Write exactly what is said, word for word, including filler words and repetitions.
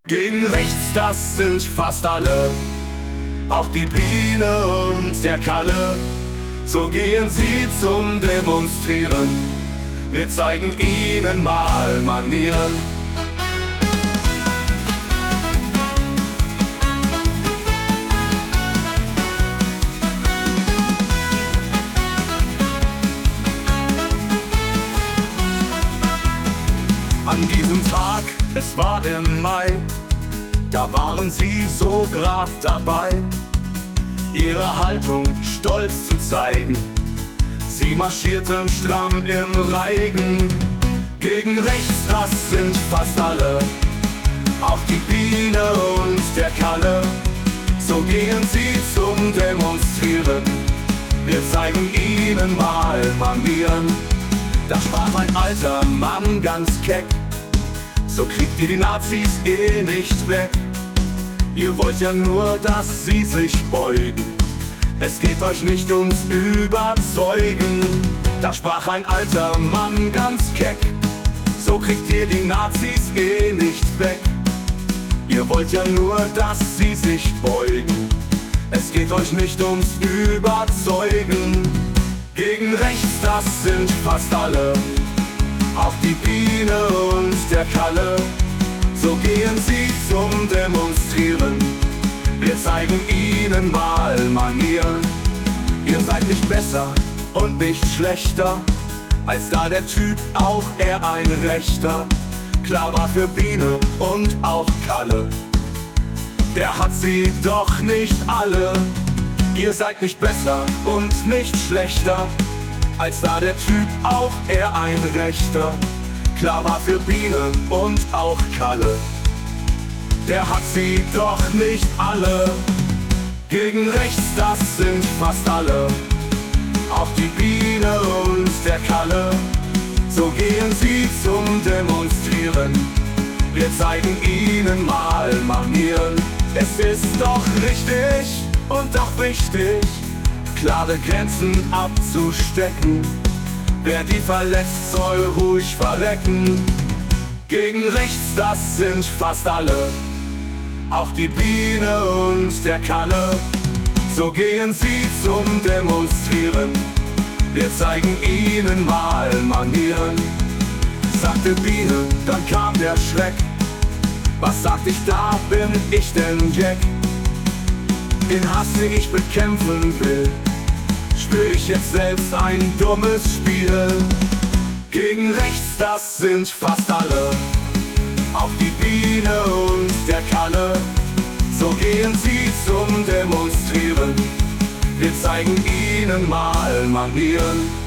Gegen rechts, das sind fast alle, auch die Biene und der Kalle. So gehen sie zum Demonstrieren, wir zeigen ihnen mal Manieren. An diesem Tag, es war der Mai, da waren sie so brav dabei, ihre Haltung stolz zu zeigen. Sie marschierten stramm im Reigen. Gegen rechts, das sind fast alle, auch die Biene und der Kalle. So gehen sie zum Demonstrieren, wir zeigen ihnen mal Manieren. Da sprach ein alter Mann ganz keck: So kriegt ihr die Nazis eh nicht weg. Ihr wollt ja nur, dass sie sich beugen, es geht euch nicht ums Überzeugen. Da sprach ein alter Mann ganz keck: So kriegt ihr die Nazis eh nicht weg. Ihr wollt ja nur, dass sie sich beugen, es geht euch nicht ums Überzeugen. Gegen rechts, das sind fast alle, auch die Biene und der Kalle. So gehen sie zum Demonstrieren, wir zeigen ihnen mal Manieren. Ihr seid nicht besser und nicht schlechter als da der Typ, auch er ein Rechter. Klar war für Biene und auch Kalle, der hat sie doch nicht alle. Ihr seid nicht besser und nicht schlechter als da der Typ, auch er ein Rechter. Klar war für Biene und auch Kalle, der hat sie doch nicht alle. Gegen rechts, das sind fast alle, auch die Biene und der Kalle. So gehen sie zum Demonstrieren, wir zeigen ihnen mal Manieren. Es ist doch richtig und doch wichtig, klare Grenzen abzustecken. Wer die verletzt, soll ruhig verrecken. Gegen rechts, das sind fast alle, auch die Biene und der Kalle. So gehen sie zum Demonstrieren, wir zeigen ihnen mal Manieren. Sagte Biene, dann kam der Schreck: Was sagt ich da, bin ich denn Jack? Den Hass, den ich bekämpfen will, spür ich jetzt selbst ein dummes Spiel. Gegen rechts, das sind fast alle, auch die Biene und der Kalle. So gehen sie zum Demonstrieren, wir zeigen ihnen mal Manieren.